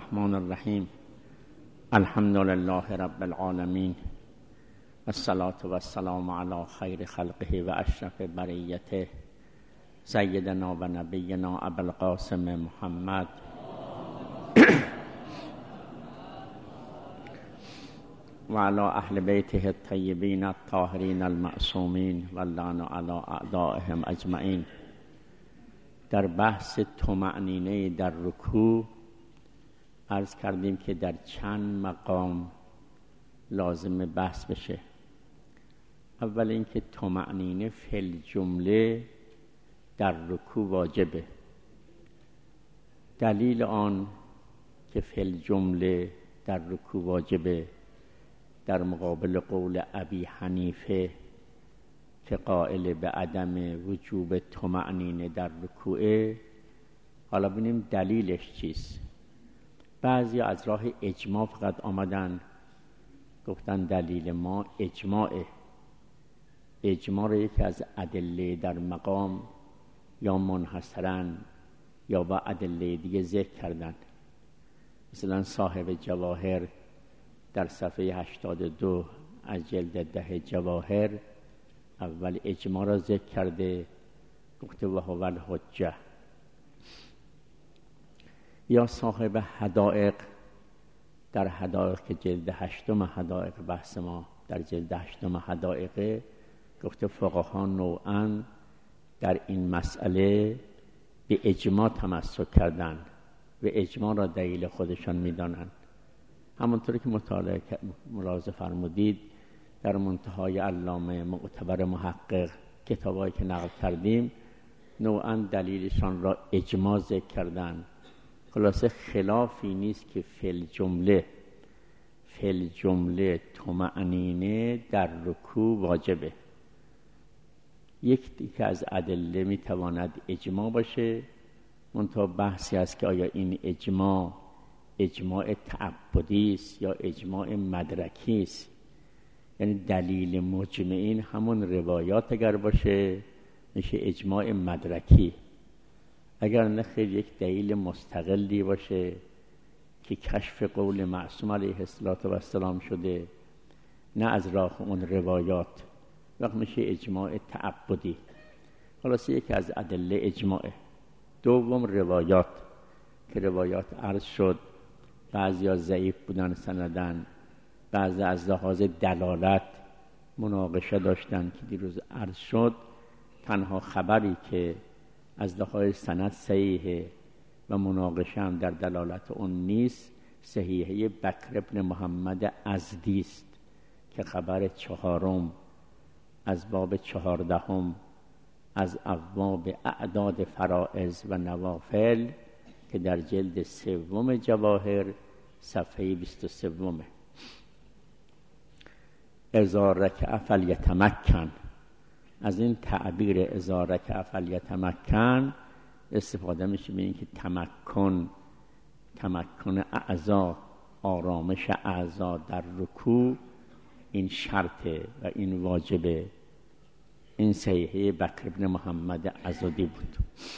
الرحمن الرحیم. الحمد لله رب العالمین، الصلاة و السلام علی خیر خلقه و اشرف بریته، سیدنا و نبینا ابوالقاسم محمد و علی اهل بیته الطیبین الطاهرین المعصومین و اللعن علی اعدائهم اجمعین. در بحث طمأنینه در رکوع عرض کردیم که در چند مقام لازم بحث بشه. اول اینکه طمأنینه فی الجمله در رکوع واجبه. دلیل آن که فی الجمله در رکوع واجبه در مقابل قول ابی حنیفه که قائل به عدم وجوب طمأنینه در رکوعه. حالا ببینیم دلیلش چیست. بعضی از راه اجماع فقط آمدن گفتن دلیل ما اجماعه. اجماع را یکی از ادله در مقام یا منحصراً یا با ادله دیگه ذکر کردن. مثلا صاحب جواهر در صفحه 82 از جلد 10 جواهر اول اجماع را ذکر کرده، گفته و هو الحجه. یا صاحب حدائق در حدائق که جلد 8 حدائق بحث ما در جلد 8 حدائق گفته فقها نوعاً در این مسئله به اجماع تمسک کردن و اجماع را دلیل خودشان میدانند. همونطوری که ملاحظه فرمودید در منتهای علامه معتبر محقق کتابایی که نقل کردیم نوعاً دلیلشان را اجماع ذکر کردن. خلاصه خلافی نیست که فی الجمله طمأنینه در رکوع واجبه. یکی از ادله میتواند اجماع باشه، منتها بحثی است که آیا این اجماع تعبدی است یا اجماع مدرکی است. یعنی دلیل مجمعین همون روایات اگر باشه میشه اجماع مدرکی، اگر نه خیلی یک دلیل مستقلی باشه که کشف قول معصوم علیه السلام شده نه از راه اون روایات، وقت میشه اجماع تعبدی. خلاصه یکی از ادله اجماعه. دوم روایات که روایات عرض شد بعضی ها ضعیف بودن سندن، بعضی از لحاظ دلالت مناقشه داشتن که دیروز عرض شد. تنها خبری که از لحاظ سند صحیحه و مناقشه هم در دلالت اون نیست صحیحه بکر ابن محمد ازدی است که خبر 4 از باب 14 از ابواب اعداد فرائض و نوافل که در جلد 3 جواهر صفحه 23 اذا رکع فلیتمکن. از این تعبیر اذا رکع فلیتمکن استفاده میشه به این که تمکن اعضا، آرامش اعضا در رکوع این شرطه و این واجبه. این صحیحه بکر ابن محمد ازدی بود.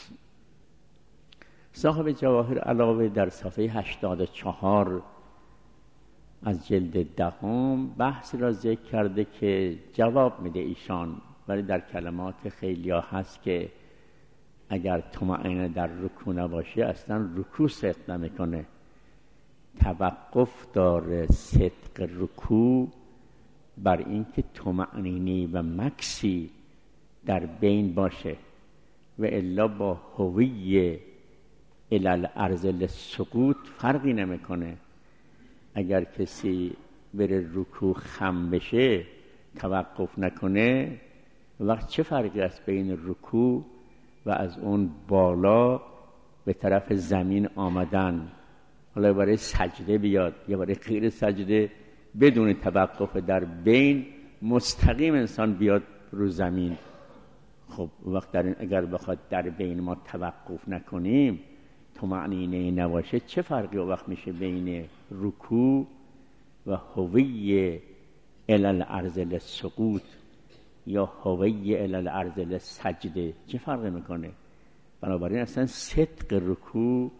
صاحب جواهر علاوه در صفحه 84 از جلد 10 بحثی را ذکر کرده که جواب میده ایشان، ولی در کلمات خیلی ها هست که اگر طمأنینه در رکوع نباشه اصلا رکوع صدق نمیکنه. توقف داره صدق رکوع بر اینکه طمأنینه و مکسی در بین باشه و الا با هویه الی الارض للسقوط فرقی نمیکنه. اگر کسی بره رکوع خم بشه توقف نکنه، وقت چه فرقی است بین رکوع و از اون بالا به طرف زمین آمدن؟ حالا برای سجده بیاد یا برای غیر سجده بدون توقف در بین مستقیم انسان بیاد رو زمین. خب وقت در این اگر بخواد در بین ما توقف نکنیم طمأنینه نباشه چه فرقی وقت میشه بین رکوع و هویه الی الارض للسقوط یا هویه الی الارض للسجده؟ چه فرقی میکنه؟ بنابراین اصلا صدق رکوع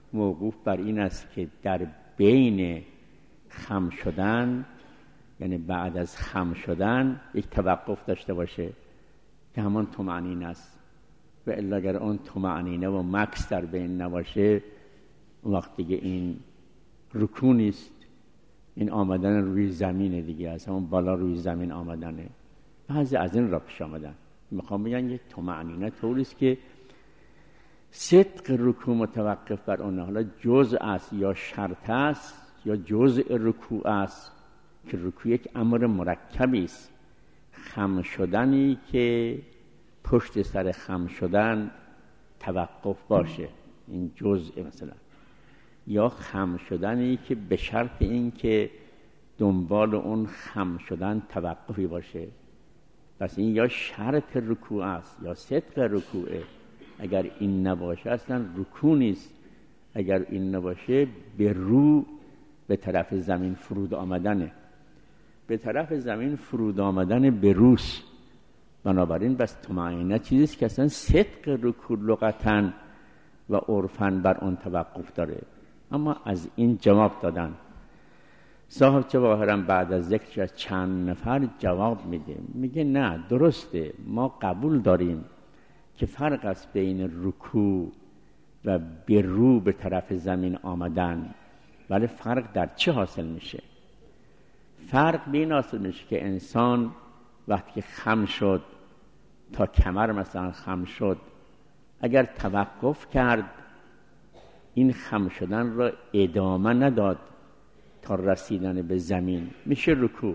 موقوف بر این است که در بین خم شدن، یعنی بعد از خم شدن یک توقف داشته باشه که همان طمأنینه است. و الا اگر اون طمأنینه و مکث در بین نباشه، اون وقت دیگه این رکوع نیست، این آمدن روی زمین دیگه است، همون بالا روی زمین آمدنه. بعضی از این را پیش آمدن میخوام بگن یک طمأنینه طوریست که صدق رکوع متوقف بر اون، حالا جزء است یا شرط است یا جزء رکوع است، که رکوع یک امر مرکبی است. خم شدنی که پشت سر خم شدن توقف باشه، این جزء مثلا، یا خم شدنی که به شرط این که دنبال اون خم شدن توقفی باشه. پس این یا شرط رکوع است یا صدق رکوعه. اگر این نباشه اصلا رکوع نیست. اگر این نباشه به رو به طرف زمین فرود آمدنه، به طرف زمین فرود آمدن به روس. بنابراین بس طمأنینه چیزیست که اصلا صدق رکوع لغتاً و عرفاً بر اون توقف داره. اما از این جواب دادن. صاحب جواهر بعد از ذکر از چند نفر جواب میده، میگه نه، درسته، ما قبول داریم که فرق است بین رکوع و به رو به طرف زمین آمدن، ولی فرق در چه حاصل میشه؟ فرق به این حاصل میشه که انسان وقتی که خم شد تا کمر مثلا خم شد، اگر توقف کرد این خم شدن را ادامه نداد تا رسیدن به زمین، میشه رکوع.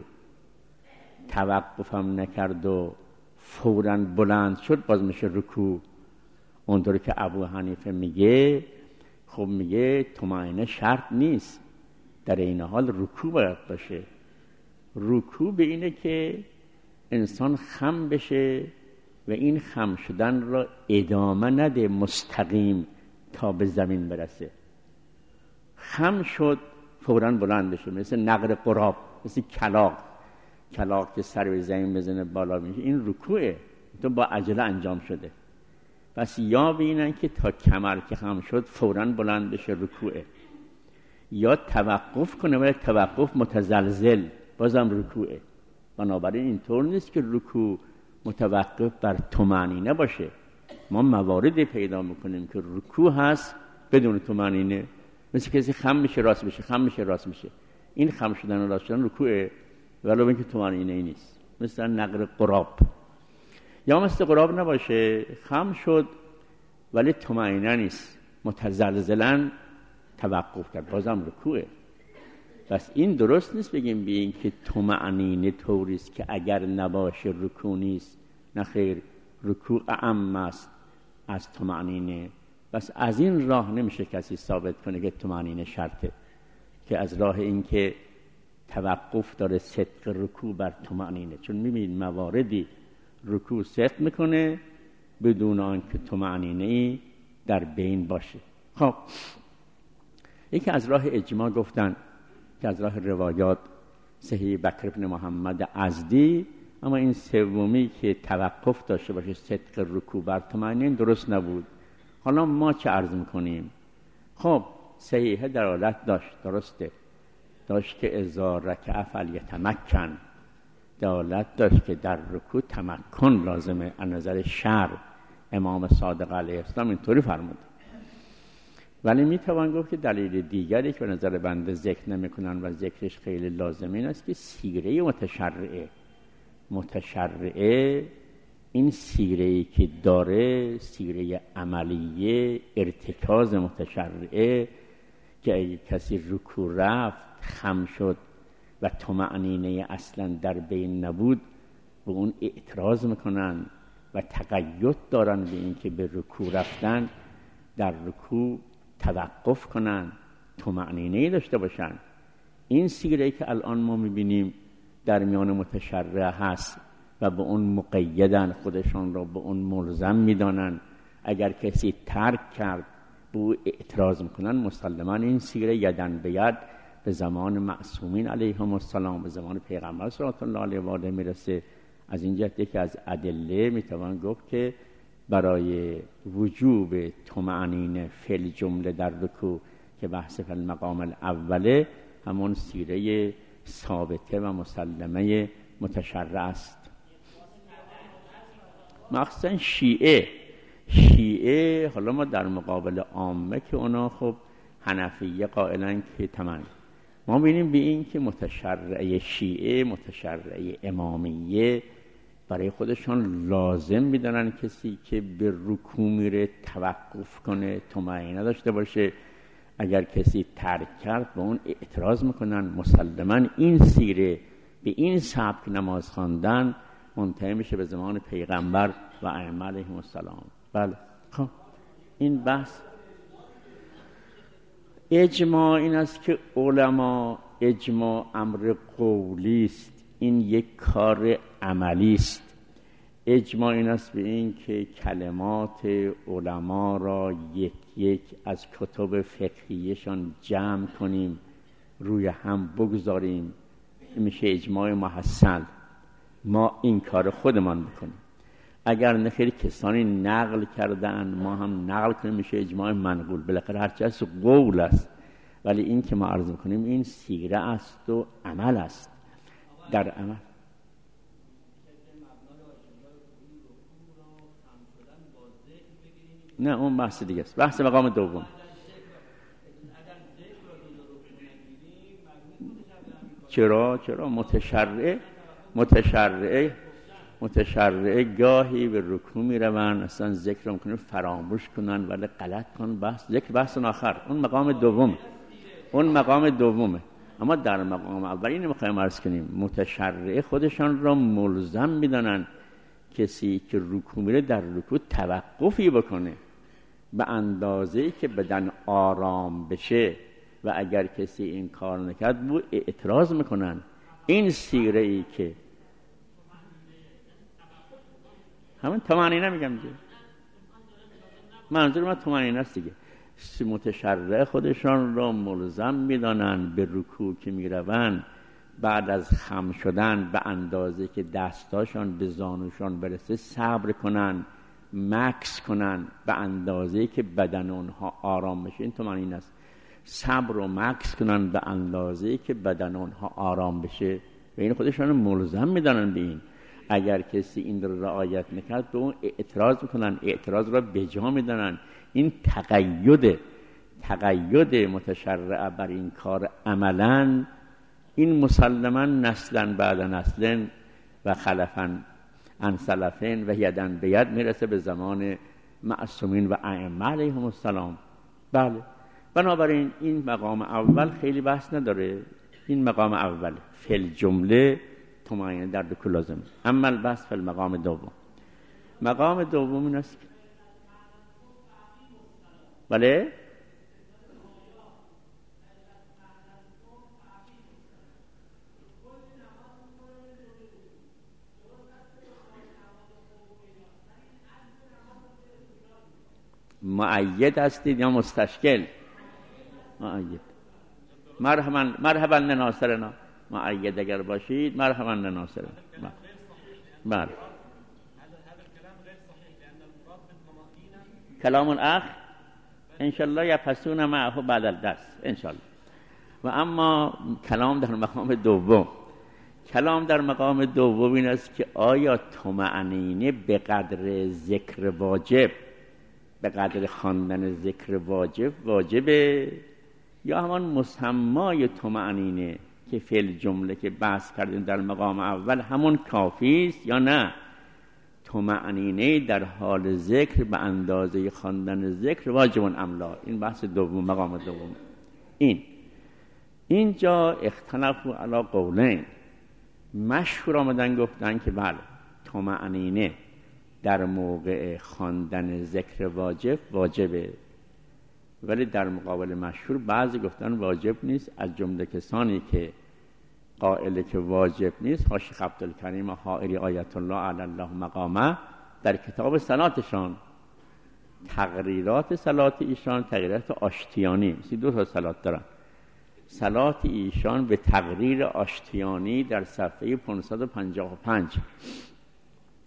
توقفم نکرد و فوراً بلند شد، باز میشه رکوع. اونطوری که ابو حنیفه میگه، خب میگه طمأنینه شرط نیست، در این حال رکوع باید باشه. رکوع به اینه که انسان خم بشه و این خم شدن را ادامه نده مستقیم تا به زمین برسه. خم شد فوراً بلند بشه، مثل نقر قراب، مثل کلاغ که سر به زمین بزنه بالا میشه، این رکوعه، تو با عجله انجام شده. پس یا بینن که تا کمر که خم شد فوراً بلند بشه، رکوعه، یا توقف کنه ولی توقف متزلزل، بازم رکوعه. بنابراین اینطور نیست که رکوع متوقف بر طمأنینه باشه. ما مواردی پیدا میکنیم که رکوع هست بدون طمأنینه، مثل کسی خم میشه راست میشه، خم میشه راست میشه، این خم شدن و راست شدن رکوعه، ولی اینکه طمأنینه ای نیست. مثل نقر قراب، یا مثل قراب نباشه، خم شد ولی طمأنینه نیست، متزلزلن توقف کرد، بازم رکوعه. پس این درست نیست بگیم بیاین که طمأنینه طوریست که اگر نباشه رکوع نیست. نه خیر، رکوع اعم است از طمأنینه. پس از این راه نمیشه کسی ثابت کنه که طمأنینه شرطه، که از راه این که توقف داره صدق رکوع بر طمأنینه. چون میبینید مواردی رکوع صدق میکنه بدون آنکه طمأنینه‌ای در بین باشه. خب یکی از راه اجماع گفتن که از راه روایات صحیح بکر بن محمد ازدی، اما این سومی که توقف داشته باشه صدق رکوع بر طمأنینه درست نبود. حالا ما چه عرض میکنیم؟ خب صحیح دلالت داشت، درسته، داشت که اذا رکع فلیتمکن، دلالت داشت که در رکوع تمکن لازمه. از نظر شرع امام صادق علیه السلام اینطوری فرمود. ولی میتوان گفت که دلیل دیگری که به نظر بنده ذکر نمیکنن و ذکرش خیلی لازمه این است که سیره متشرعه این سیره‌ای که داره، سیره عملیه ارتکاز متشرعه، که اگه کسی رکوع رفت خم شد و طمأنینه اصلا در بین نبود، به اون اعتراض میکنن و تقید دارن به این که به رکوع رفتن در رکوع توقف کنن، طمأنینه داشته باشن. این سیره‌ای که الان ما میبینیم در میان متشرع هست و به اون مقیدن، خودشان را به اون ملزم میدانن. اگر کسی ترک کرد به او اعتراض میکنن. مسلماً این سیره یدن به ید به زمان معصومین علیهم السلام، به زمان پیغمبر صلی الله علیه و آله میرسه. از این جهت یکی از ادله میتوان گفت که برای وجوب طمأنینه فی الجمله در رکوع که بحث فی المقام الاوله همون سیره ثابته و مسلمه متشرع است. مخصوصا شیعه حالا ما در مقابل عامه که اونا خب حنفیه قائلن که تمام، ما بینیم به این که متشرع شیعه، متشرع امامیه برای خودشان لازم میدونن کسی که به رکوع میره توقف کنه، طمأنینه داشته باشه. اگر کسی ترک کرد به اون اعتراض میکنن. مسلماً این سیره به این سبک نماز خواندن منتهی میشه به زمان پیغمبر و ائمه علیهم السلام. بله خب این بحث اجماع این است که علما، اجماع امر قولی است، این یک کار عملی است. اجماع این است به این که کلمات علما را یک یک از کتب فقهیشان جمع کنیم، روی هم بگذاریم، میشه اجماع محصل. ما این کار خودمان بکنیم. اگر نخیر کسانی نقل کردن ما هم نقل کنیم، میشه اجماع منقول. بالاخره هرچی از قول است، ولی این که ما عرض کنیم این سیره است و عمل است. در عمل نه، اون بحث دیگه است، بحث مقام دوم. چرا متشرعه گاهی به رکوع می روند، اصلا ذکر میکنن فراموش کنن ولی غلط کن. بحث ذکر بحث آخر، اون مقام دومه. اما در مقام اول اینو میخوایم عرض کنیم، متشرعه خودشان را ملزم میدانن کسی که رکوع میره در رکوع توقفی بکنه به اندازه‌ای که بدن آرام بشه، و اگر کسی این کار نکرد بو اعتراض میکنن. این سیره ای که همون طمأنینه میگم دیگه، منظور من طمأنینه است دیگه. متشرع خودشان را ملزم میدانن به رکوع که میروند بعد از خم شدن به اندازه که دستاشان به زانوشان برسه صبر کنن، مکث کنن به اندازه که بدن اونها آرام بشه. این طمأنینه است. صبر و مکث کنن به اندازه که بدن اونها آرام بشه و این خودشان ملزم میدانن به این. اگر کسی این رو رعایت نکرد به اون اعتراض میکنن، اعتراض را بجا میدانن. این تقید متشرع بر این کار عملا، این مسلما نسلا بعد نسل و خلفا عن سلفین و یدن به ید میرسه به زمان معصومین و ائمه علیهم السلام. بله، بنابراین این مقام اول خیلی بحث نداره. این مقام اول فی الجمله طمأنینه در رکوع لازم. اما البحث فی المقام دوم، مقام دوم این است که بله مؤید هستید یا مستشکل؟ مؤید. مرحبا لناصرنا. مؤید اگر باشید مرحبا لناصرنا. بله. کلام الاخ انشالله یپسون معه بعد الدرس انشالله. و اما کلام در مقام دوم، کلام در مقام دوم این است که آیا طمأنینه به قدر ذکر واجب، به قدر خواندن ذکر واجبه، یا همان مسمای طمأنینه که فی الجمله که بحث کردیم در مقام اول همون کافی است یا نه؟ طمأنینه در حال ذکر به اندازه خواندن ذکر واجب ام لا؟ این بحث دوم، مقام دوم. اینجا اختلافوا علی قولین. مشهور آمدن گفتن که بله طمأنینه در موقع خواندن ذکر واجبه، ولی در مقابل مشهور بعضی گفتن واجب نیست. از جمله کسانی که قائل که واجب نیست شیخ عبدالکریم حائری آیت الله علی الله مقامه در کتاب صلاتشان، تقریرات صلات ایشان، تقریرات آشتیانی، دو تا صلات دارن. صلات ایشان به تقریر آشتیانی در صفحه 555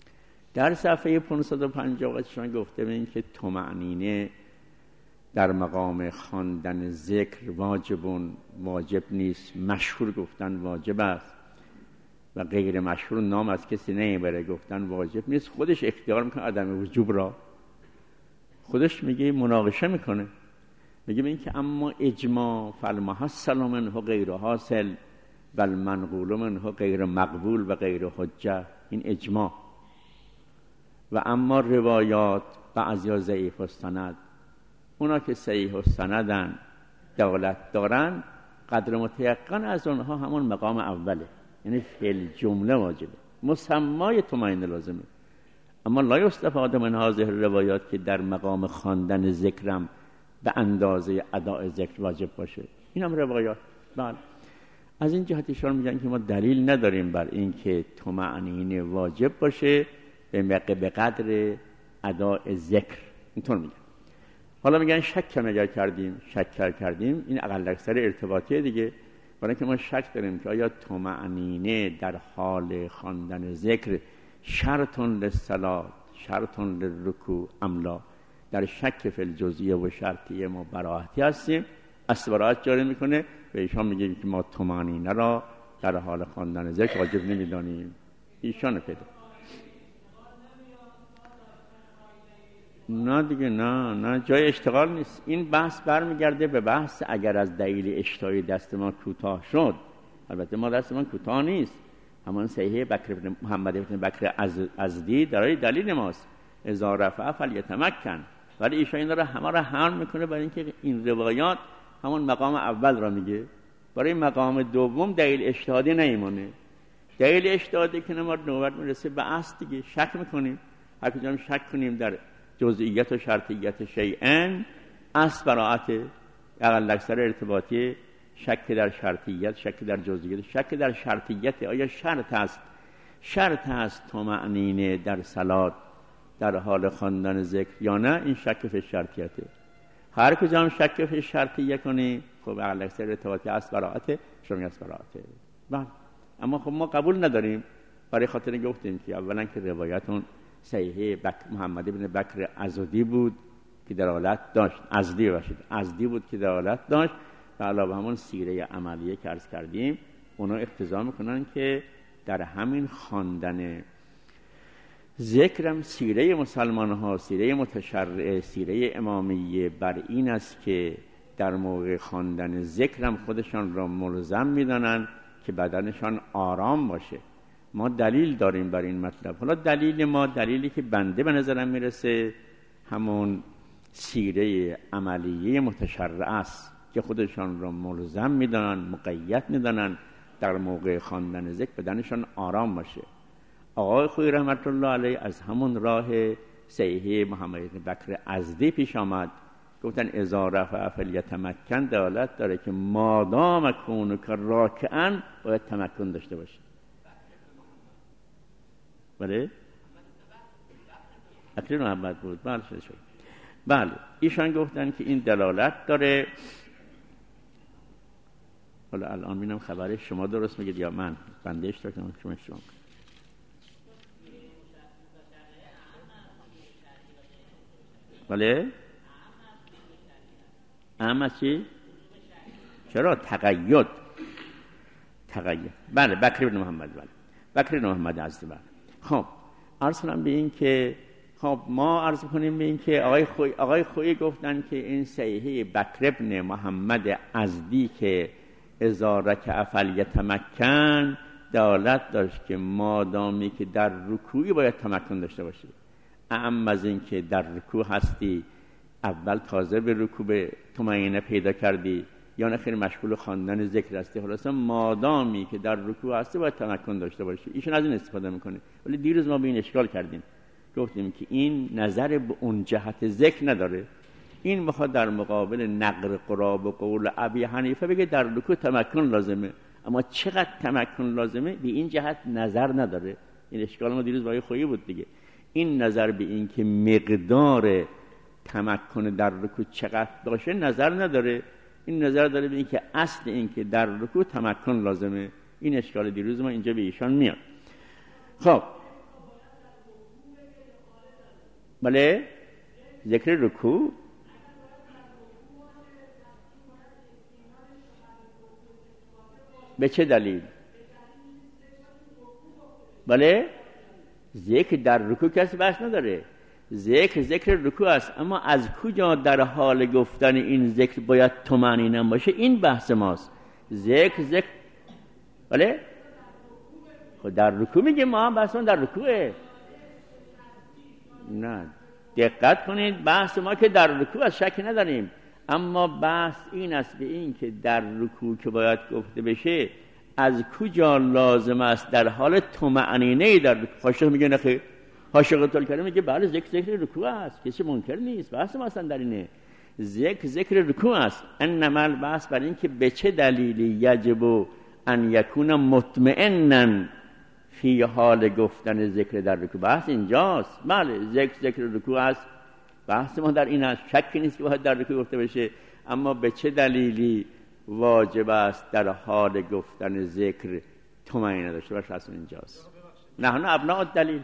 در صفحه 550 شما گفته ببین که طمأنینه در مقام خواندن ذکر واجب نیست، مشهور گفتن واجب است و غیر مشهور نام از کسی نمیبره گفتن واجب نیست. خودش اختیار میکنه عدم وجوب را، خودش میگه مناقشه میکنه، میگه این که اما اجماع فالمحصل منه غیر حاصل و المنقول منه غیر مقبول و غیر حجه. این اجماع. و اما روایات بعضیا ضعیف السند، اونا که صحیح السندن دولت دارن قدر متیقن از اونها همون مقام اوله، یعنی فی جمله واجبه، مسمای طمأنینه لازمه. اما لا یستفاد من هذه الروایات که در مقام خواندن ذکرم به اندازه اداء ذکر واجب باشه. این هم روایات. بله، از این جهت ایشان میگن که ما دلیل نداریم بر این که طمأنینه واجب باشه به قدر اداء ذکر. اینطور میگن. حالا میگن شک اگر کردیم این اقل اکثر ارتباطیه دیگه، برای اینکه ما شک داریم که آیا طمأنینه در حال خواندن ذکر شرط للصلاة شرط للرکوع ام لا. در شک فی الجزئیه و شرطیه ما براحتی هستیم. اصل براحت جاری میکنه و ایشان میگه که ما طمأنینه را در حال خواندن ذکر واجب نمیدانیم. ایشان پیدا نه دیگه، نه جای اشتغال نیست. این بحث برمیگرده به بحث اگر از دلیل اشتهای دست ما کوتاه شد. البته ما دست ما کوتاه نیست، همان صحیح محمد بن بکر ازدی در دلیل ماست، اذا رفع فلیتمکن. ولی ایشان این را همه را حمل میکنه برای اینکه این روایات همون مقام اول را میگه، برای مقام دوم دلیل اجتهادی نمیمونه. دلیل اجتهادی که ما نوبت میرسه به اصل دیگه شک میکنیم. هر کجا شک کنیم در جزئیت و شرطیت شیئن، اصل براعت اقل اکثر ارتباطی، شک در شرطیت، شک در جزئیت، شک در شرطیت. آیا شرط است طمأنینه در صلات در حال خواندن ذکر یا نه؟ این شک فی شرطیته. هر کجا هم شک فی شرطیه کنی خب اقل اکثر ارتباطی اصل براعت، شما اصل براعته. بله، اما خب ما قبول نداریم برای خاطر گفتیم که اولا که روایتون صحیح محمد بن بکر ازدی بود که دلالت داشت، ازدی بود که دلالت داشت و علاوه همون سیره عملیه که عرض کردیم اونا اقتضا میکنن که در همین خواندن ذکرم سیره مسلمان ها، سیره متشرعه، سیره امامیه بر این است که در موقع خواندن ذکرم خودشان را ملزم میدانند که بدنشان آرام باشه. ما دلیل داریم بر این مطلب. حالا دلیلی که بنده به نظرم میرسه همون سیره عملیه متشرعه است که خودشان را ملزم میدانن، مقید میدانن در موقع خواندن ذکر بدنشان آرام باشه. آقای خویی رحمت الله علیه از همون راه صحیح محمد بن بکر ازدی پیش آمد، گفتن اذا رفع فلیتمکن دلالت داره که مادام کونک راکعا باید تمکن داشته باشه. بله؟ اکرم محمد بود. بله ایشان گفتن که این دلالت داره. حالا الان می‌بینم خبر شما درست میگید یا من بنده اشتباه کردم. شما بله؟ اما چی؟ چرا؟ تقید. بله بکر بن محمد. بله بکر بن محمد ازدی. بله. خب عرض کنم به این که خب ما عرض کنیم به این که آقای خویی گفتن که این صحیح بکر بن محمد ازدی که اذا رکع فلیتمکن دلالت داشت که مادامی که در رکوعی باید تمکن داشته باشی. اما از این که در رکوع هستی اول تازه به رکوع به طمأنینه پیدا کردی یا نه خیلی مشغول خواندن ذکر هستی، خلاصا مادامی که در رکوع هستی باید تمکن داشته باشی. ایشون از این استفاده میکنه. ولی دیروز ما به این اشکال کردیم، گفتیم که این نظر به اون جهت ذکر نداره. این میخواد در مقابل نقل قراب و قول ابی حنیفه بگه در رکوع تمکن لازمه، اما چقدر تمکن لازمه به این جهت نظر نداره. این اشکال ما دیروز با خویی بود دیگه. این نظر به این که مقدار تمکن در رکوع چقدر باشه نظر نداره. این نظر داره به این که اصل این که در رکوع تمکن لازمه. این اشکال دیروز ما اینجا به ایشان میاد. خب بله ذکر رکوع. به چه دلیل؟ بله ذکر در رکوع کسی بحث نداره، ذکر رکوع است، اما از کجا در حال گفتن این ذکر باید طمأنینه باشه، این بحث ماست. ذکر بله خب در رکوع میگیم، ما هم بحثمون در رکوعه. نه دقت کنید، بحث ما که در رکوع است، شک نداریم، اما بحث این است به این که در رکوع که باید گفته بشه از کجا لازم است در حال طمأنینه در رکوع. حاشیه میگه نخیر، حاشیه الکریم میگه بله ذکر رکوع است، کسی منکر نیست، بحث ما اصلا در اینه، ذکر رکوع است. انما البحث بر این که به چه دلیلی یجب ان یکون مطمئنا فی حال گفتن ذکر در رکوع، بحث اینجاست. بله ذکر رکوع است، بحث ما در این است، شکی نیست که باید در رکوع گفته بشه، اما به چه دلیلی واجب است در حال گفتن ذکر طمأنینه داشته باشه، اصلا اینجاست. نحن ابناء الدلیل.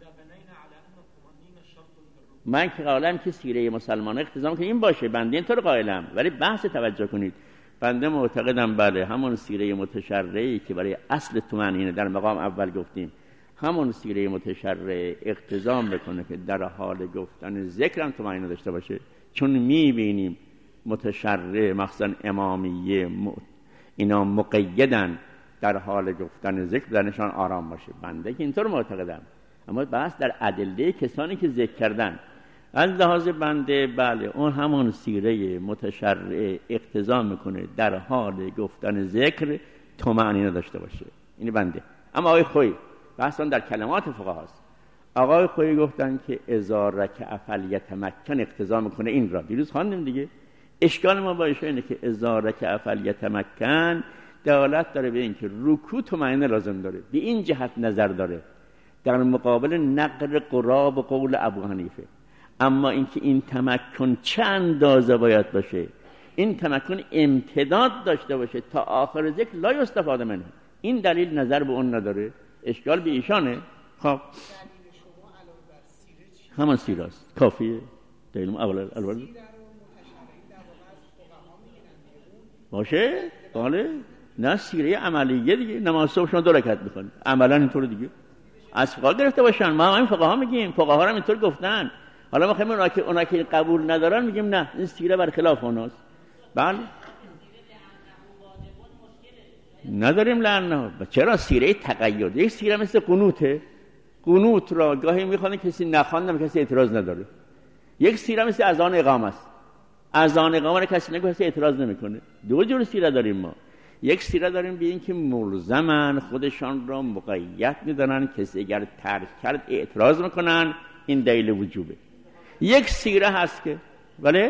من که قائلم که سیره مسلمان اقتضا که این باشه، بنده اینطور قائلم، ولی بحث توجه کنید، بنده معتقدم بله همون سیره متشرعی که برای اصل طمأنینه در مقام اول گفتیم، همون سیره متشرع اقتضا بکنه که در حال گفتن ذکر هم طمأنینه داشته باشه، چون میبینیم متشرع مخصوصا امامیه اینا مقیدن در حال گفتن ذکر درنشان آرام باشه، بنده که اینطور معتقدم. اما بحث در ادله کسانی که ذکر کردن از لحاظ بنده بله اون همون سیره متشرع اقتضا میکنه در حال گفتن ذکر طمأنینه داشته باشه، این بنده. اما آقای خویی بحث در کلمات فقهاست، آقای خویی گفتن که اذا رکع فلیتمکن اقتضا میکنه این را، دیروز خواندیم دیگه. اشکال ما با ایشون اینه که اذا رکع فلیتمکن دلالت داره به این که رکوع طمأنینه لازم داره، به این جهت نظر داره در مقابل نقل قراب قول ابو حنیفه. اما اینکه این تمکن چه اندازه باید باشه، این تمکن امتداد داشته باشه تا آخر ذکر لا یستفاده منه، این دلیل نظر به اون نداره، اشکال به ایشانه. خب همان سیره است، کافیه دلیل اول باشه. بله نه سیره عملیه دیگه، نماز صبح شما 2 رکعت میخونید عملا اینطور دیگه، از فقها گرفته باشن، ما همین فقها میگیم، فقها هم اینطور گفتن. حالا ما خیلی اونا که قبول ندارن میگیم نه این سیره برخلاف اوناست. بله نداریم لعنه. چرا؟ سیره تقید، یک سیره مثل قنوته، قنوت را گاهی میخوانه کسی نخواندم کسی اعتراض نداره. یک سیره مثل اذان اقامه است، اذان اقامه را کسی نگه کسی اعتراض نمیکنه. 2 جور سیره داریم ما، یک سیره داریم به این که ملزمن خودشان را مقید میدانن، کسی اگر ترک کرد اعتراض میکنن، این دلیل وجوبه. یک سیره هست که بله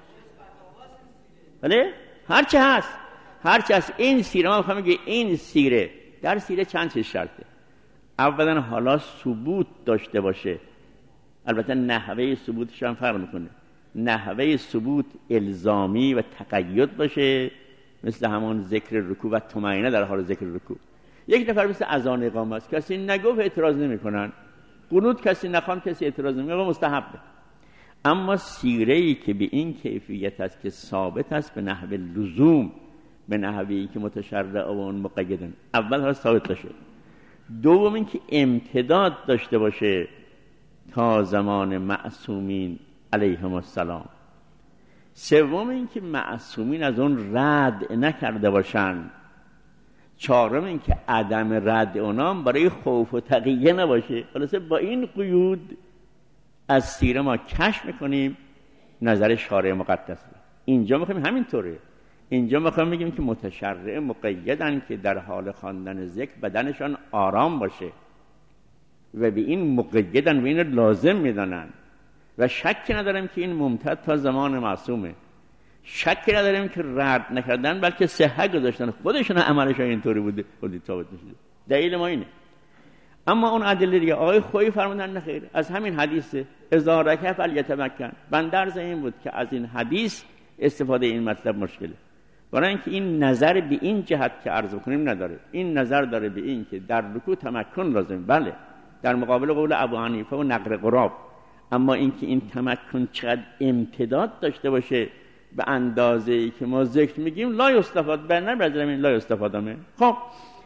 هرچه هست این سیره ما میخوام بگم این سیره در سیره چند چیز شرطه. اولا حالا ثبوت داشته باشه، البته نحوه ثبوتش هم فرق میکنه، نحوه ثبوت الزامی و تقید باشه، مثل همون ذکر رکوع و طمأنینه در حال ذکر رکوع. یک نفر مثل اذان اقامه است، کسی نگفت اعتراض نمیکنن، قنوت کسی نخوان کسی اعتراض نمیکنه، مستحبه. اما سیره‌ای که به این کیفیت است که ثابت است به نحو لزوم، به نحوی که متشرع و اون مقیدن، اول حالا ثابت باشه، دوم این که امتداد داشته باشه تا زمان معصومین علیهم السلام، سوم این که معصومین از اون رد نکرده باشن، چهارم این که عدم رد اونام برای خوف و تقیه نباشه. خلاصه با این قیود از سیره ما کشف میکنیم نظر شارع مقدس. اینجا میخوایم همینطوره، اینجا میخوایم بگیم که متشرع مقیدن که در حال خواندن ذکر بدنشان آرام باشه و به این مقیدن و این لازم میدانن و شک نداریم که این ممتد تا زمان معصومه، شک نداریم که رد نکردن بلکه صحت گذاشتن، خودشون عملشون اینطوری بوده خودی ثابت میشه. دلیل ما اینه. اما اون ادله دیگه آقای خویی فرمودن نخیر، از همین حدیث اذا رکع فلیتمکن، بندرز این بود که از این حدیث استفاده این مطلب مشکله، برای اینکه این نظر به این جهت که عرض کنیم نداره، این نظر داره به این که در رکوع تمکن لازم، بله در مقابل قول ابو حنیفه و نقل قراب. اما اینکه این تمکن چقدر امتداد داشته باشه به اندازه‌ای که ما ذکر میگیم لا یستفاد بر نبرزم این لا یستفادمه. خب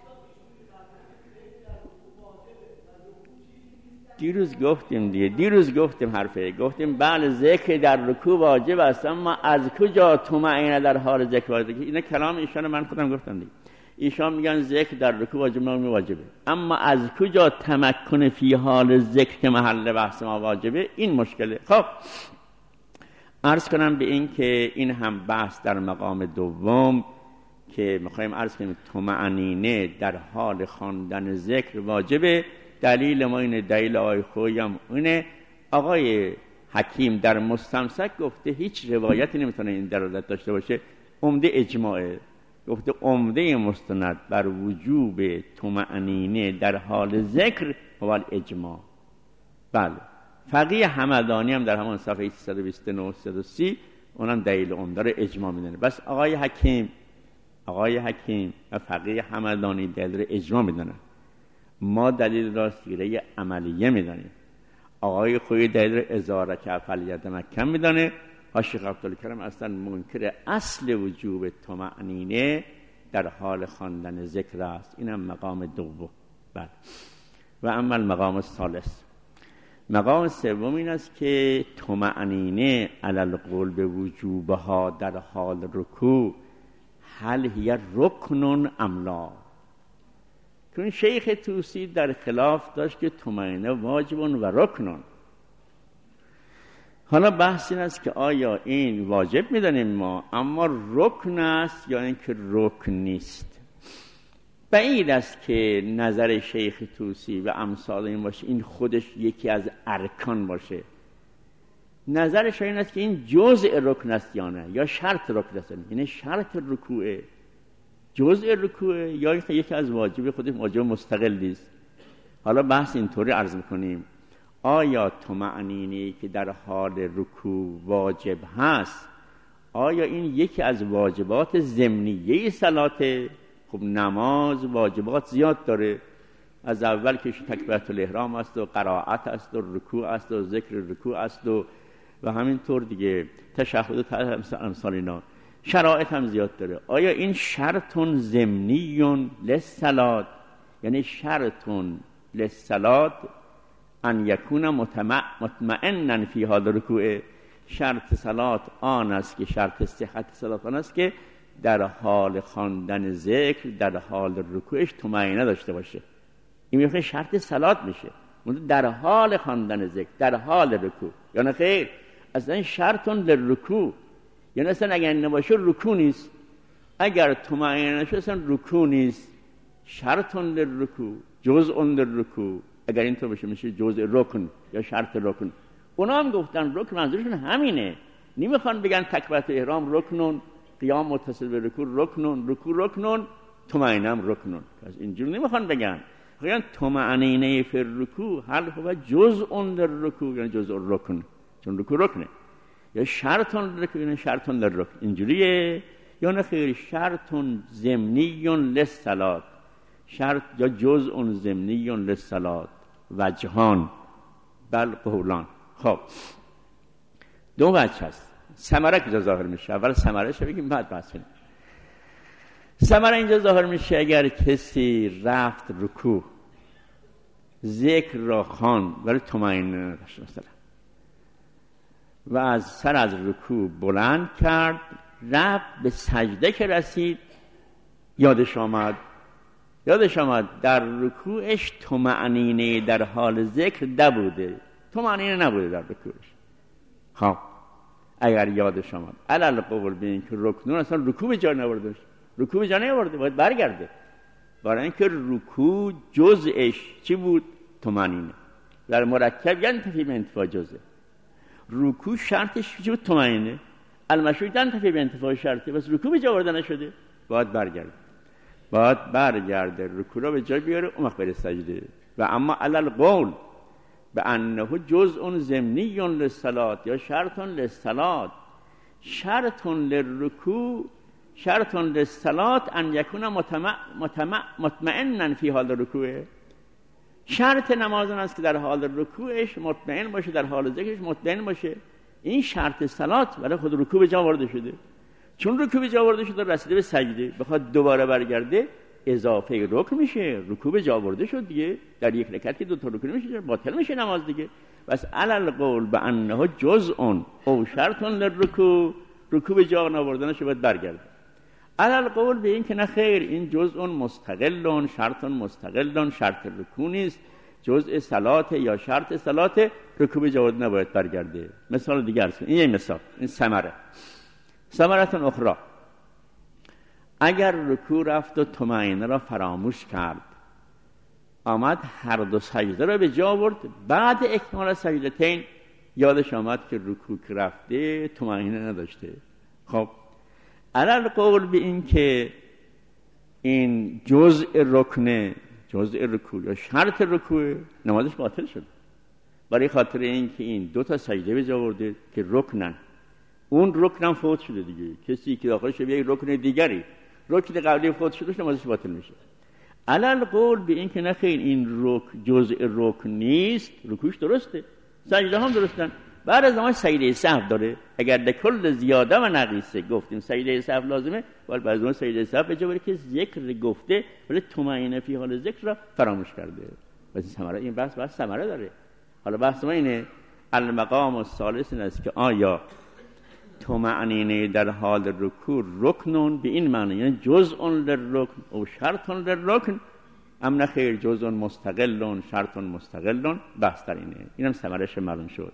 دیروز گفتیم حرفه گفتیم بله ذکر در رکوع واجب است، اما از کجا طمأنینه در حال ذکر واجبه؟ اینا کلام ایشان من خودم گفتم دیگه. ایشان میگن ذکر در رکوع واجبه، اما از کجا تمکن فی حال ذکر که محل بحث ما واجبه؟ این مشکله. خب عرض کنم به این که این هم بحث در مقام دوم که میخوایم عرض کنیم طمأنینه در حال خواندن ذکر واجبه. دلیل ما اینه، دلیل آقای خویی هم اینه. آقای حکیم در مستمسک گفته هیچ روایتی نمیتونه این دلالت داشته باشه، عمده اجماعه. گفته عمده مستند بر وجوب طمأنینه در حال ذکر هو الاجماع. بله فقیه همدانی هم در همان صفحه 329 330 اونم دلیل عمده رو اجماع میدونه. بس آقای حکیم و فقیه همدانی دلیل اجماع میدونن، ما دلیل راستگیری عملیه میدانیم. آقای خویی دلیل ازاره که فلیت مکن میدانه. شیخ عبدالکریم اصلا منکر اصل وجوب طمأنینه در حال خواندن ذکر است. اینم مقام دوم. بله. و اما المقام الثالث، مقام سوم این است که طمأنینه علی القول به وجوبها در حال رکوع هل هی رکن ام لا؟ چون شیخ طوسی در خلاف داشت که طمأنینه واجب و رکنون. حالا بحث این است که آیا این واجب میدانیم ما اما رکن است یا اینکه رکن نیست. بعید است که نظر شیخ طوسی و امثال این باشه این خودش یکی از ارکان باشه. نظرش این است که این جزء رکن است یا نه، یا شرط رکن است، یعنی شرط رکوعه، جزء رکوعه، یا یکی از واجب خودش واجب مستقل نیست. حالا بحث اینطوری عرض میکنیم آیا طمأنینه که در حال رکوع واجب هست آیا این یکی از واجبات ضمنیه صلاته؟ خب نماز واجبات زیاد داره، از اول که تکبیرت الاحرام است و قرائت است و رکوع است و ذکر رکوع است و همینطور دیگه تشهد و امثال اینا، شرایط هم زیاد داره. آیا این شرطون ضمنیون للصلاة، یعنی شرطون للصلاة ان یکون مطمئنا فی حال رکوع؟ شرط صلات آن است که شرط صحت صلات آن است که در حال خواندن ذکر در حال رکوعش طمأنینه داشته باشه. این میگه شرط صلات میشه در حال خواندن ذکر در حال رکوع، یا نه خیر اصلا شرطون للرکوع، یعنی اصلا اگر نباشه رکوع نیست. اگر طمأنینه نشه اصلا رکوع نیست. شرطون للرکوع جزء للرکوع، اگر اینطور بشه میشه جزء رکن یا شرط رکن. اونا هم گفتن رکن منظورشون همینه، نمیخوان بگن تکبیرت احرام رکنون، قیام متصل به رکوع رکنون، رکوع رکنون، طمأنینه هم رکنون. پس اینجوری نمیخوان بگن. میگن طمأنینه فی الرکوع هل هو جزء للرکوع، یعنی جزء رکن، چون رکوع رکنه، یا شرطون للرکوع یعنی شرطون للرکن. اینجوریه یا نه خیر شرطون ضمنی للصلاة، شرط یا جزء ضمنی للصلاة وجهان بل قولان. خب دو وجه هست. ثمره که ظاهر میشه، اول ثمره شو بگیم بعد بحث کنیم. ثمره اینجا ظاهر میشه اگر کسی رفت رکوع ذکر را خواند ولی طمأنینه نداشت مثلا و از سر از رکوع بلند کرد، رفت به سجده که رسید یادش آمد در رکوعش طمأنینه در حال ذکر نبوده، طمأنینه نبوده در رکوعش. خب اگر یادش آمد علل قول به این که رکنون اصلا رکوع به جا نورده، رکوع به جا نورده باید برگرده، برای اینکه رکوع جزءش چی بود؟ طمأنینه. در مرکب ینتفی به انتفاع جزء. رکوع شرطش چی بود؟ طمأنینه. المشروط ینتفی به انتفاع شرطه، بس رکوع به جا آورده نشده باید برگرده رکوع را به جای بیاره اون وقت بره سجده. و اما علل قول به انه جزء ضمنی للصلاة یا شرط للصلاة، شرط للرکوع شرط للصلاة ان یکون مطمئنا فی حال رکوع. شرط نماز است که در حال رکوعش مطمئن باشه، در حال ذکرش مطمئن باشه. این شرط صلات برای خود رکوع به جا آورده شده. چون رکوع به جا آورده شده رسیده به سجده، بخواد دوباره برگرده اضافه رکن میشه. رکوع به جا آورده شد دیگه، در یک رکعت که دو تا رکوع میشه، باطل میشه نماز دیگه. بس علل قول بانه جزء او شرط للرکوع، رکوع به جا آوردنش باید برگرده. علل قول به این که نه خیر، این جزء مستقل، شرط مستقل، شرط رکوع نیست، جزء صلات یا شرط صلات، رکوع به جا آوردن نباید برگرده. مثال دیگر این یه مثال، این ثمرة اخرى، اگر رکوع رفت و طمأنینه را فراموش کرد، آمد هر دو سجده را به جا آورد، بعد اکمال سجدتین یادش آمد که رکوع که رفته طمأنینه نداشته. خب علل قول به این که این جزء رکن، جزء رکوع یا شرط رکوع، نمازش باطل شد. برای خاطر این که این دو تا سجده به جا آورده که رکنن، اون رکنم فوت شده دیگه. کسی که داخلش به یک رکن دیگری، رکن قبلی فوت شده، نمازش باطل میشه. علل قول به این که نخیر، این جزء رکن نیست، رکوعش درسته، سجده هم درستن، بعد از نماز سجده سهو داره. اگر در کل زیاده و نقیصه گفتیم سجده سهو لازمه، ولی بعد از اون سجده سهو به جا بره که ذکر گفته ولی طمأنینه فی حال ذکر را فراموش کرده. واسه ثمره این بحث ثمره داره. حالا بحث ما اینه، المقام الثالث این است که آیا طمأنینه در حال رکوع رکنون به این معنی، یعنی جزء للرکن او شرط للرکن، ام نخیر جزء مستقل شرط مستقل. بحث در اینه. اینم ثمرش معلوم شد.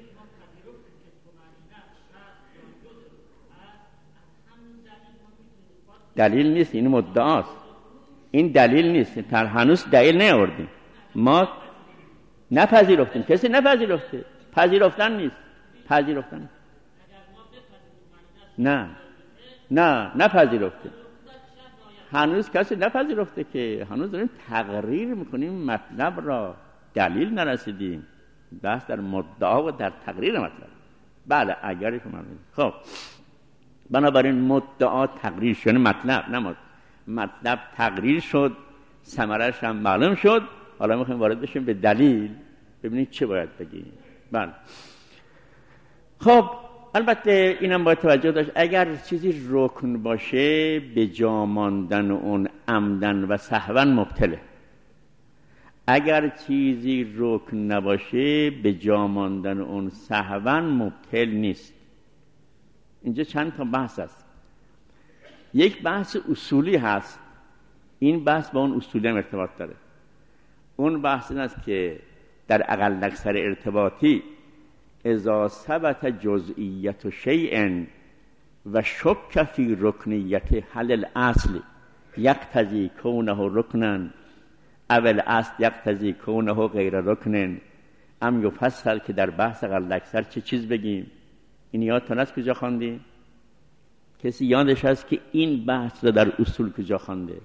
دلیل نیست، این مدعاست، این دلیل نیست. هنوز دلیل نیاوردیم، ما نپذیرفتیم، کسی نپذیرفته. پذیرفتن نیست، پذیرفتن نه نپذیرفته. هنوز کسی نپذیرفته که هنوز داریم تقریر میکنیم مطلب را، دلیل نرسیدیم. بحث در مدعا و در تقریر مطلب. بله اگر شما خب بنابراین مدعا تقریر شد، مطلب نه مطلب تقریر شد، ثمرش هم معلوم شد. حالا میخوایم وارد بشیم به دلیل، ببینید چه باید بگیم. بله خب البته اینم باید توجه داشت، اگر چیزی رکن باشه به جا ماندن اون عمدن و سهوا مبطله. اگر چیزی رکن نباشه به جا ماندن اون سهوا مبطل نیست. اینجا چند تا بحث است. یک بحث اصولی هست، این بحث با اون اصولی هم ارتباط داره. اون بحث این است که در اقل اکثر ارتباطی اذا ثبت جزئیت شیء و شک فی رکنیت حل الاصل یقتضی کونه رکنا او الاصل یقتضی کونه غیر رکن ام یفصل، که در بحث اقل اکثر چه چیز بگیم. این یادتون است کجا خواندیم؟ کسی یادش هست که این بحث رو در اصول کجا خوانده؟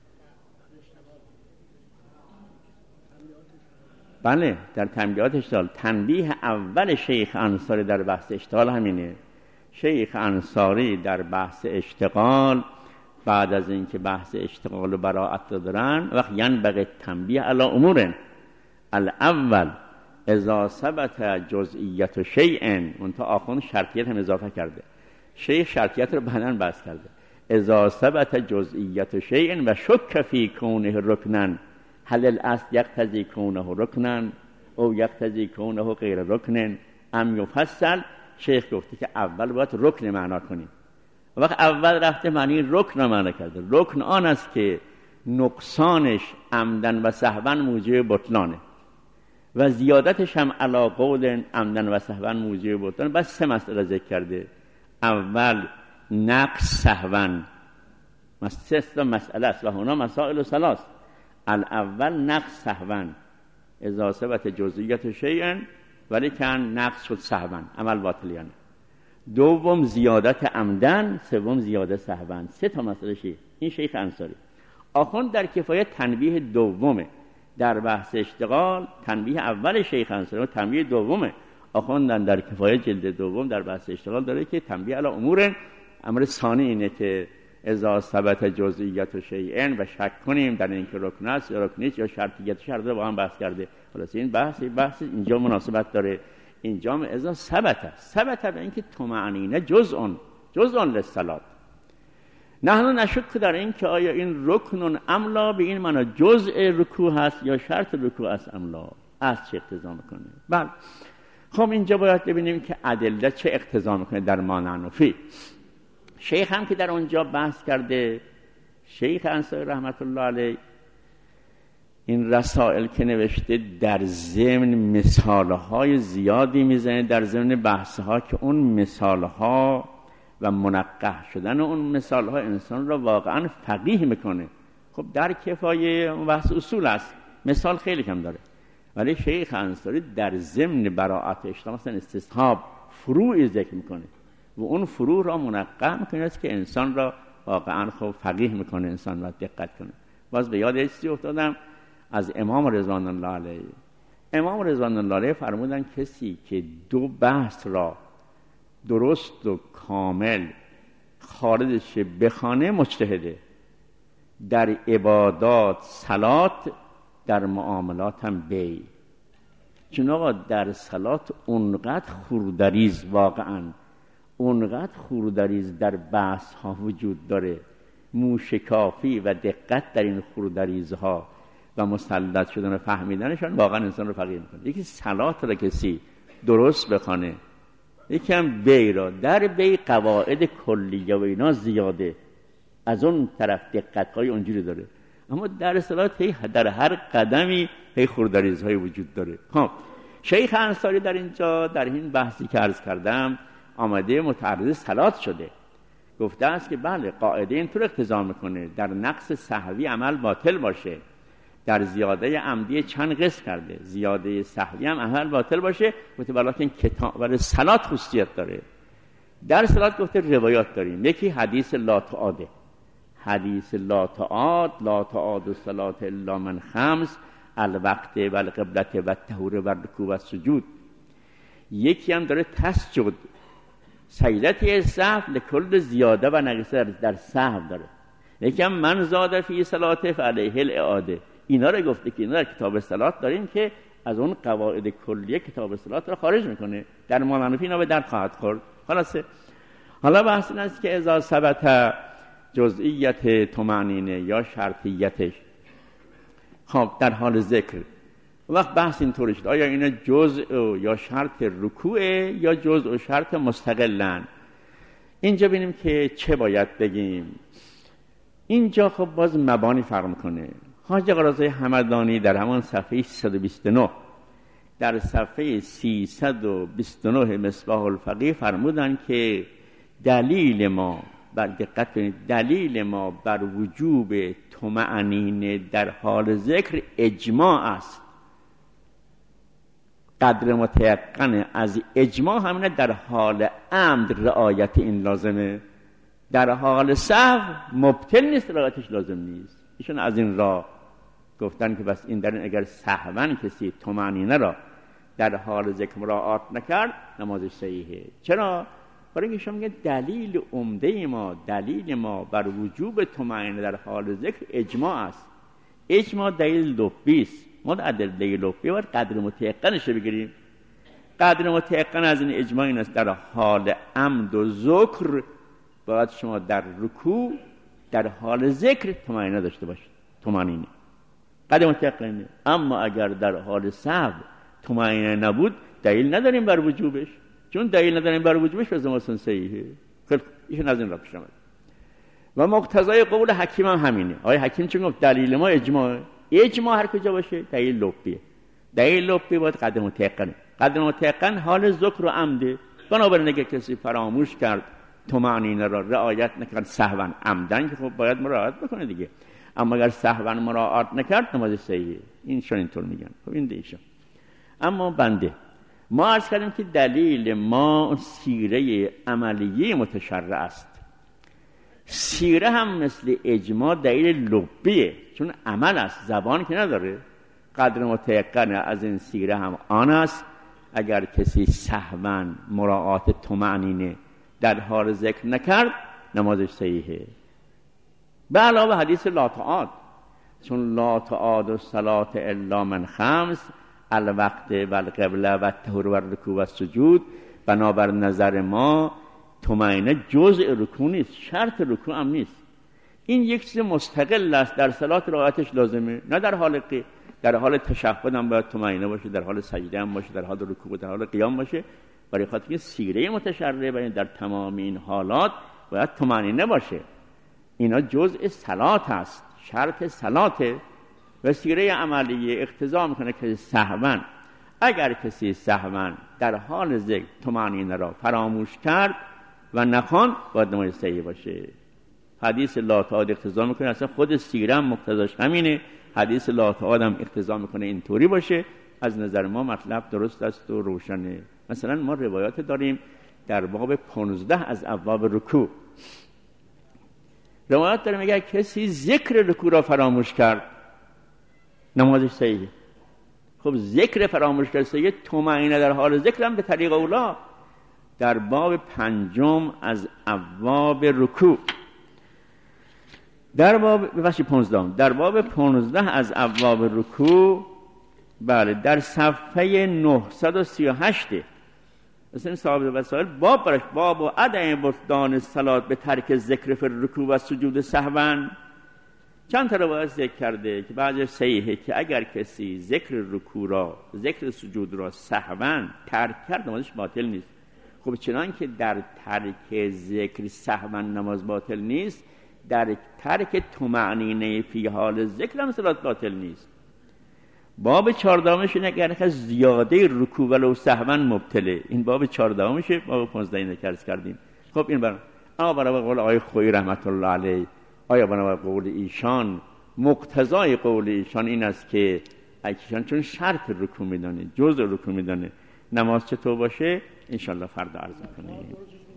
بله در تنبیهات اشتغال. تنبیه اول شیخ انصاری در بحث اشتغال همینه. شیخ انصاری در بحث اشتغال بعد از اینکه بحث اشتغال و براءت دارن، وقت ینبغی تنبیه علی امور الاول اذا ثبت جزئیت شیء، منتها آخوند شرطیت هم اضافه کرده. شیخ شرطیت رو بعداً بحث کرده. اذا ثبت جزئیت شیء و شک فی کونه رکنا هل الاصل یقتضی کونه رکنا او یقتضی کونه غیر رکن ام یفصل. شیخ گفته که اول باید رکن معنا کنیم. وقت اول رفته معنی رکن را معنا کرده. رکن آن است که نقصانش عمدن و سهوا موجب بطلانه و زیادتش هم علی قول عمدن و سهوا موجب بطلانه. بس سه مسئله ذکر کرده. اول نقص سهوا، سه مسئله است و هنا مسائل ثلاث. الاول نقص سهوا اذا ثبت جزئیت شیء ولی کن نقص شد سهوا، عمل باطلیانه. دوم زیادت عمدن، سوم زیاده سهوا. سه تا مسئله شیخ. این شیخ انصاری. آخوند در کفایت تنبیه دومه در بحث اشتغال. تنبیه اول شیخ انصاری و تنبیه دومه آخوندن در کفایت جلد دوم در بحث اشتغال داره که تنبیه علی امور، امر ثانی اینه که اذا ثبت جزئیت شیء و شک کنیم در اینکه رکن است یا رکن نیست یا شرطیت شرط رو با هم بحث کرده. خلاص این بحث اینجا مناسبت داره. اینجا اذا ثبت به اینکه طمأنینه جزء للصلاة. نحن نشک در این که آیا این رکن املا به این معنی جزء رکوع هست یا شرط رکوع است املا، از چه اقتضا میکنه. بله خب اینجا باید ببینیم که ادله چه اقتضا میکنه در ما نحن. شیخ هم که در اونجا بحث کرده، شیخ انصاری رحمت الله علیه، این رسائل که نوشته در ضمن مثالهای زیادی میزنه در ضمن بحثها که اون مثالها و منقح شدن اون مثالها انسان را واقعا فقیه میکنه. خب در کفایه اون بحث اصول است، مثال خیلی کم داره، ولی شیخ انصاری در ضمن براءت اجتماع مثلا استصحاب فروع ذکر میکنه و اون فروع را منقح میکنه است که انسان را واقعا خب فقیه میکنه، انسان را دقت کنه. باز به یاد چیزی افتادم از امام رضوان الله علیه. امام رضوان الله علیه فرمودن کسی که دو بحث را درست و کامل خارجش بخوانه مجتهده، در عبادات صلات، در معاملات هم بی. چون آقا در صلات اونقدر خوردریز، واقعا اونقدر خوردریز در بحث ها وجود داره، موشکافی و دقت در این خوردریزها و مسلط شدن و فهمیدنشان واقعا انسان رو فقیه میکنه. یکی صلات را کسی درست بخونه، یکی هم بی را. در بی قواعد کلیه و اینا زیاده، از اون طرف دقت های اونجوری داره، اما در صلات در هر قدمی خوردریزهای وجود داره. خب شیخ انصاری در اینجا در این بحثی که عرض کردم آمده متعرض صلات شده، گفته است که بله قاعده اینطور اقتضا میکنه در نقص سهوی عمل باطل باشه، در زیاده عمدی چند قسم کرده، زیاده سهوی هم عمل باطل باشه. گفته ولیکن کتاب ولی صلات خصوصیت داره. در صلات گفته روایات داریم، یکی حدیث لا تعاده، حدیث لا تعاد الصلاة الا من خمس الوقت و القبلة و الطهور و الرکوع و السجود. یکی هم داره تسجد، سجدتی سهو لکل زیاده و نقص در سهو داره. یکی هم من زاد فی صلاته فعلیه الاعاده. اینا رو گفته که اینا در کتاب صلات داریم که از اون قواعد کلیه کتاب صلات رو خارج میکنه، در مانعنفی اینا به در خواهد خورد. خلاصه حالا بحث این است که اذا ثبت جزئیت طمأنینه یا شرطیتش، خب در حال ذکر وقت بحث این طوری شد آیا اینا جزء یا شرط رکوعه یا جزء و شرط مستقلن. اینجا ببینیم که چه باید بگیم. اینجا خب باز مبانی فرق میکنه. حاج آقا رضای همدانی در همان صفحه 329 در صفحه 329 مصباح الفقیه فرمودن که دلیل ما بر دقت کنید، دلیل ما بر وجوب طمأنینه در حال ذکر اجماع است. قدر متیقن از اجماع همینه در حال عمد رعایت این لازمه، در حال سهو مبطل نیست، رعایتش لازم نیست. ایشون از این راه گفتن که بس این در این اگر سهوا کسی طمأنینه را در حال ذکر مراعات نکرد نمازش صحیحه. چرا؟ برای اینکه شما میگه دلیل عمده ما، دلیل ما بر وجوب طمأنینه در حال ذکر اجماع است. اجماع دلیل لفظی است. ما در دلیل لفظی باید قدر متیقنش رو بگیریم. قدر متیقن از این اجماع این است در حال عمد و ذکر باید شما در رکوع در حال ذکر طمأنینه داشته باشید. طمأنینه قدر متیقنه. اما اگر در حال سهو طمأنینه نبود دلیل نداریم بر وجوبش، چون دلیل نداریم بر وجوبش از ما صحیحه. ایشون از این را پیش آمد و مقتضای قول حکیم هم همینه. آقای حکیم چون گفت دلیل ما اجماع، اجماع هر کجا باشه دلیل لفظیه. دلیل لفظی باید قدر متیقنه. قدر متیقن حال ذکر و عمده. بنابراین اگه کسی فراموش کرد طمأنینه را رعایت نکرد سهوا عمدن که خب باید مراعات بکنه دیگه، اما اگر سهوا مراعات نکرد نماز صحیحه. اینشون اینطور میگن. خب این دیشون. اما بنده ما عرض کردیم که دلیل ما سیره عملیه متشرع است. سیره هم مثل اجماع دلیل لفظیه، چون عمل است، زبان که نداره. قدر متیقن از این سیره هم آن است اگر کسی سهوا مراعات طمأنینه در حال ذکر نکرد نمازش صحیحه. به علاوه حدیث لا تعاد، چون لا تعاد الصلاة الا من خمس الوقت و القبله و الطهور و الرکوع و السجود. بنابر نظر ما طمأنینه جزء رکوع نیست، شرط رکوع هم نیست. این یک چیز مستقل است، در صلات رعایتش لازمه، نه در حال تشهد هم باید طمأنینه باشه، در حال سجده هم باشه، در حال رکوع، در حال قیام باشه. برای خاطر که سیره متشرع بیان در تمام این حالات باید طمأنینه باشه. اینا جزء صلات است، شرط صلاته و سیره عملیه اقتضا میکنه که سهوا، اگر کسی سهوا در حال ذکر طمأنینه را فراموش کرد و نخواند باید نماز صحیح باشه. حدیث لا تعاد اقتضا میکنه، اصلا خود سیره هم مقتضاش همینه، حدیث لا تعاد هم اقتضا میکنه اینطوری باشه. از نظر ما مطلب درست است و روشنه. مثلا ما روایات داریم در باب 15 از ابواب رکوع، روایات داریم اگر کسی ذکر رکوع را فراموش کرد نمازش صحیحه. خب ذکر فراموش کرد صحیحه، طمأنینه در حال ذکر هم به طریق اولا. در باب 5 از ابواب رکوع، در باب 15 از ابواب رکوع، بله، در صفحه 938 مثلا صاحب وسائل باب برش باب و عدم بطلان الصلاة به ترک ذکر فی الرکوع و سجود سهوا. چند تا روایت ذکر کرده که بعضی صحیحه که اگر کسی ذکر رکوع را، ذکر سجود را سهوا ترک کرد نمازش باطل نیست. خب چنان که در ترک ذکر سهوا نماز باطل نیست، در ترک طمأنینه فی حال ذکر هم صلات باطل نیست. باب 14 اینه که اگر زیاده رکوع ولو سهوا مبطله. این باب 14 میشه، باب 15 اینه که عرض کردیم. خب این برای قول آقای خویی رحمت الله علیه، آیا برای قول ایشان مقتضای قول ایشان این است که ایشان چون شرط رکوع میدانه، جزء رکوع میدانه، نماز چطور باشه انشالله فردا عرض کنیم.